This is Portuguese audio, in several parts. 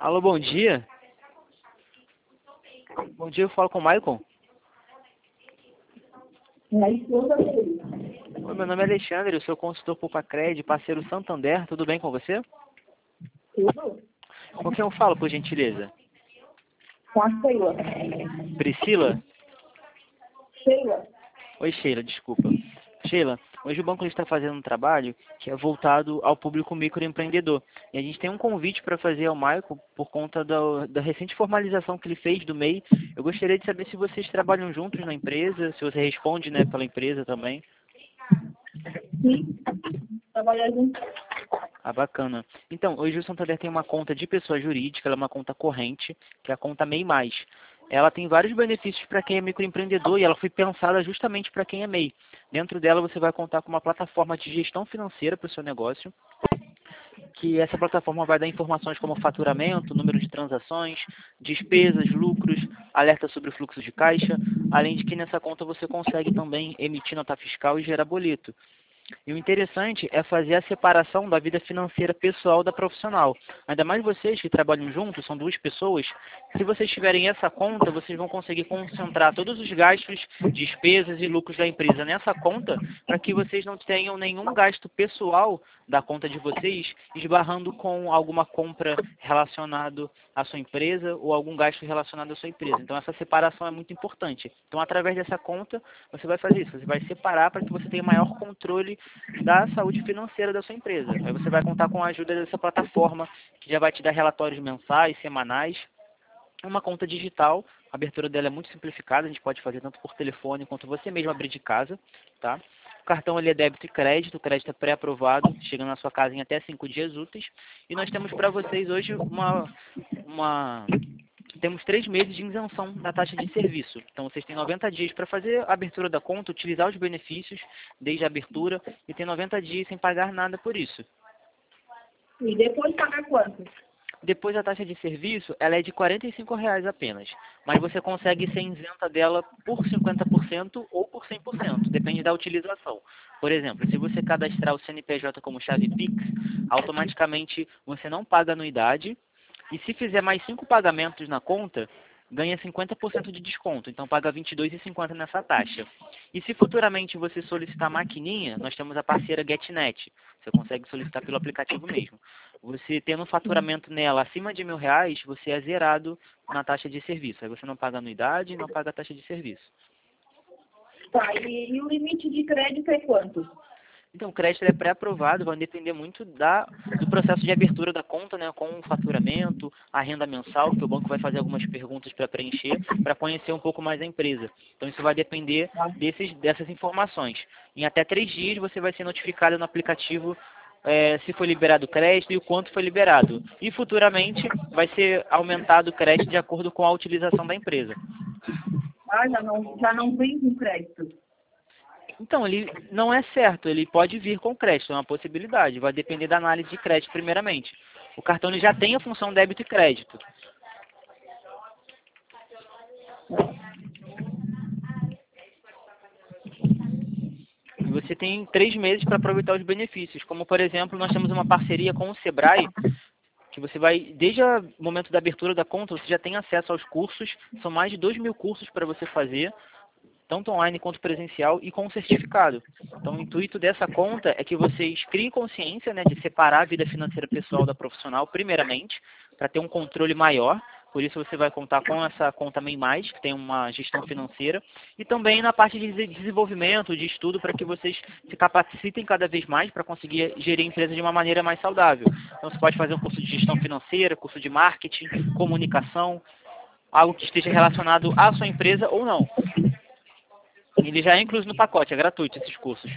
Alô, bom dia. Bom dia, eu falo com o Maicon. Oi, meu nome é Alexandre, eu sou consultor Poupa-Cred, parceiro Santander, tudo bem com você? Tudo? Com quem eu falo, por gentileza? Com a Sheila. Priscila? Sheila? Oi, Sheila, desculpa. Sheila, hoje o banco está fazendo um trabalho que é voltado ao público microempreendedor. E a gente tem um convite para fazer ao Maicon por conta da recente formalização que ele fez do MEI. Eu gostaria de saber se vocês trabalham juntos na empresa, se você responde, né, pela empresa também. Sim. Trabalhar junto. Ah, bacana. Então, hoje o Santander tem uma conta de pessoa jurídica, ela é uma conta corrente, que é a conta MEI+. Ela tem vários benefícios para quem é microempreendedor e ela foi pensada justamente para quem é MEI. Dentro dela você vai contar com uma plataforma de gestão financeira para o seu negócio, que essa plataforma vai dar informações como faturamento, número de transações, despesas, lucros, alerta sobre o fluxo de caixa, além de que nessa conta você consegue também emitir nota fiscal e gerar boleto. E o interessante é fazer a separação da vida financeira pessoal da profissional. Ainda mais vocês que trabalham juntos, são duas pessoas. Se vocês tiverem essa conta, vocês vão conseguir concentrar todos os gastos, despesas e lucros da empresa nessa conta, para que vocês não tenham nenhum gasto pessoal da conta de vocês, esbarrando com alguma compra relacionada à sua empresa ou algum gasto relacionado à sua empresa. Então essa separação é muito importante. Então através dessa conta, você vai fazer isso, você vai separar para que você tenha maior controle da saúde financeira da sua empresa. Aí você vai contar com a ajuda dessa plataforma, que já vai te dar relatórios mensais, semanais. É uma conta digital, a abertura dela é muito simplificada, a gente pode fazer tanto por telefone quanto você mesmo abrir de casa, tá? O cartão ele é débito e crédito, o crédito é pré-aprovado, chegando na sua casa em até 5 dias úteis. E nós temos para vocês hoje temos 3 meses de isenção da taxa de serviço. Então, vocês têm 90 dias para fazer a abertura da conta, utilizar os benefícios desde a abertura e tem 90 dias sem pagar nada por isso. E depois pagar quanto? Depois a taxa de serviço, ela é de R$ 45 apenas. Mas você consegue ser isenta dela por 50% ou por 100%, depende da utilização. Por exemplo, se você cadastrar o CNPJ como chave Pix, automaticamente você não paga anuidade. E se fizer mais 5 pagamentos na conta, ganha 50% de desconto. Então paga R$ 22,50 nessa taxa. E se futuramente você solicitar maquininha, nós temos a parceira GetNet. Você consegue solicitar pelo aplicativo mesmo. Você tendo um faturamento nela acima de R$ 1.000, você é zerado na taxa de serviço. Aí você não paga anuidade e não paga a taxa de serviço. Tá, e o limite de crédito é quanto? Então, o crédito é pré-aprovado, vai depender muito do processo de abertura da conta, né, com o faturamento, a renda mensal, que o banco vai fazer algumas perguntas para preencher, para conhecer um pouco mais a empresa. Então, isso vai depender dessas informações. Em até 3 dias, você vai ser notificado no aplicativo se foi liberado o crédito e o quanto foi liberado. E, futuramente, vai ser aumentado o crédito de acordo com a utilização da empresa. Ah, já não vem com crédito. Então, ele não é certo, ele pode vir com crédito, é uma possibilidade, vai depender da análise de crédito primeiramente. O cartão ele já tem a função débito e crédito. E você tem 3 meses para aproveitar os benefícios, como por exemplo, nós temos uma parceria com o Sebrae, que você vai, desde o momento da abertura da conta, você já tem acesso aos cursos, são mais de 2.000 cursos para você fazer, tanto online quanto presencial e com certificado. Então, o intuito dessa conta é que vocês criem consciência, né, de separar a vida financeira pessoal da profissional, primeiramente, para ter um controle maior. Por isso, você vai contar com essa conta MEI+, que tem uma gestão financeira, e também na parte de desenvolvimento, de estudo, para que vocês se capacitem cada vez mais para conseguir gerir a empresa de uma maneira mais saudável. Então, você pode fazer um curso de gestão financeira, curso de marketing, comunicação, algo que esteja relacionado à sua empresa ou não. Ele já é incluso no pacote, é gratuito esses cursos.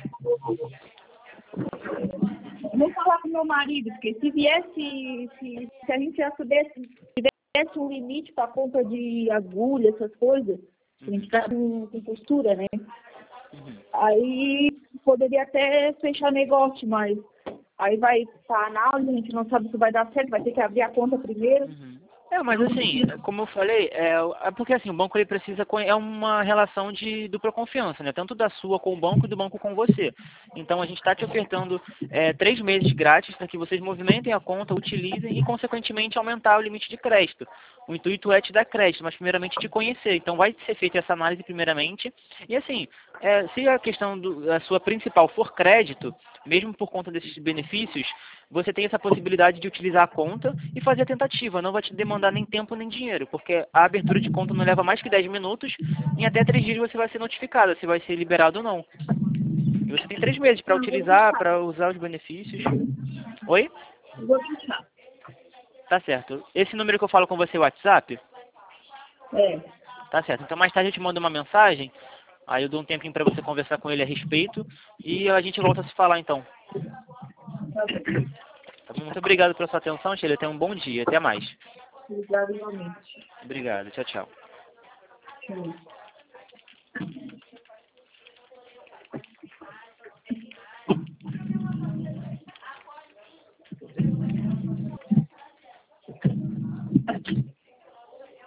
Vou falar com meu marido, porque se a gente já tivesse um limite para compra de agulha, essas coisas, a gente está com costura, né? Aí poderia até fechar negócio, mas aí vai para análise, a gente não sabe se vai dar certo, vai ter que abrir a conta primeiro. Mas assim, como eu falei, é porque assim, o banco ele precisa, é uma relação de dupla confiança, né? Tanto da sua com o banco e do banco com você. Então a gente está te ofertando 3 meses grátis para que vocês movimentem a conta, utilizem e consequentemente aumentar o limite de crédito. O intuito é te dar crédito, mas primeiramente te conhecer. Então vai ser feita essa análise primeiramente. E assim, se a questão da sua principal for crédito, mesmo por conta desses benefícios, você tem essa possibilidade de utilizar a conta e fazer a tentativa. Não vai te demandar nem tempo nem dinheiro, porque a abertura de conta não leva mais que 10 minutos. Em até 3 dias você vai ser notificado se vai ser liberado ou não. E você tem 3 meses para Não, vou utilizar, deixar. para usar os benefícios. Oi? Vou deixar. Tá certo. Esse número que eu falo com você é o WhatsApp? É. Tá certo. Então mais tarde eu te mando uma mensagem. Aí eu dou um tempinho para você conversar com ele a respeito. E a gente volta a se falar então. Tá bom. Tá bom? Muito obrigado pela sua atenção, Sheila. Tenha um bom dia. Até mais. Obrigada igualmente. Obrigado. Tchau, tchau. Tchau.